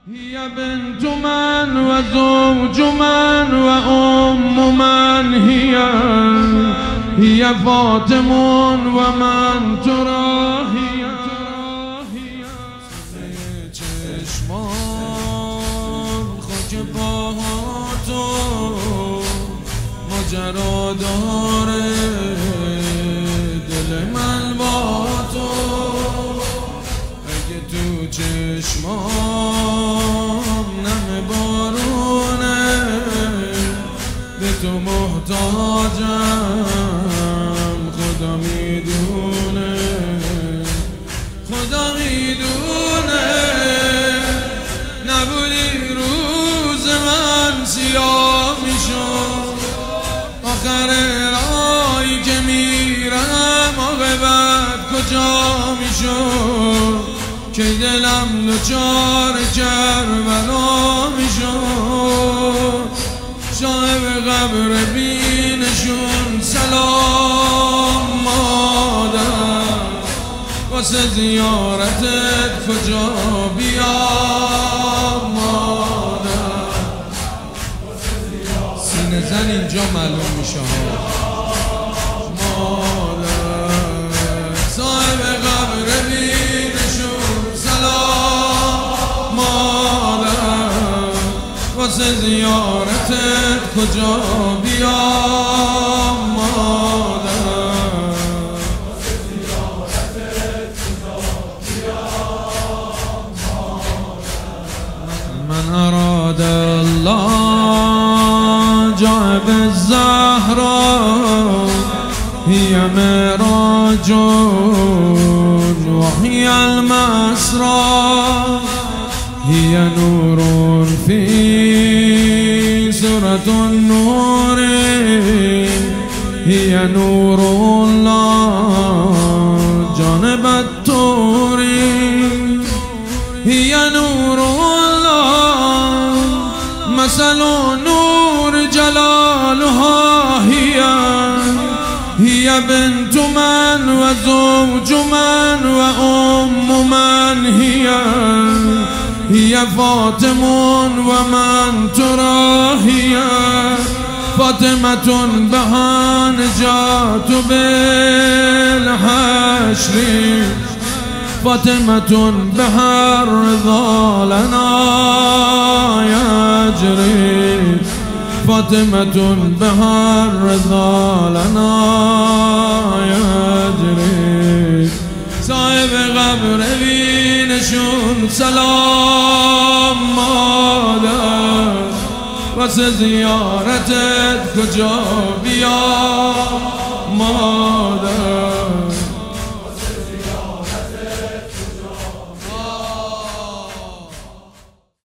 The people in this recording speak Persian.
هي بنت من وزوج من وأم من هي فاطم ومن ترى هي چشمان خاک پاهاتو ماجرا داره دل من با تو اگه تو چشمان نم بارونه به تو محتاجم خدا میدونه نبودی روز من سیاه میشد آخر راهی که میرم عاقبت کجا میشد که دلم دچار کربلا میشد صاحب قبر بینشون سلام مادر واسه زیارتت کجا بیام مادر سینه زن اینجا معلوم میشه مادر صاحب قبر بینشون سلام مادر واسه زیارتت کجا بیام مادر من أراد الله جعب الزهراء هي معراج وهي المسرى هي نور في سورة النور هي نور الله جانب الطور هي نور مثل نور جلالها هي بنت من وزوج من وأم من هي فاطم ومن ترى هي فاطمة بها نجات بالحشر فاطمة بها الرضا لنا يجري فاطمة بها الرضا لنا يجري صاحب قبر بینشون سلام مادر واسه زیارتت کجا بیام مادر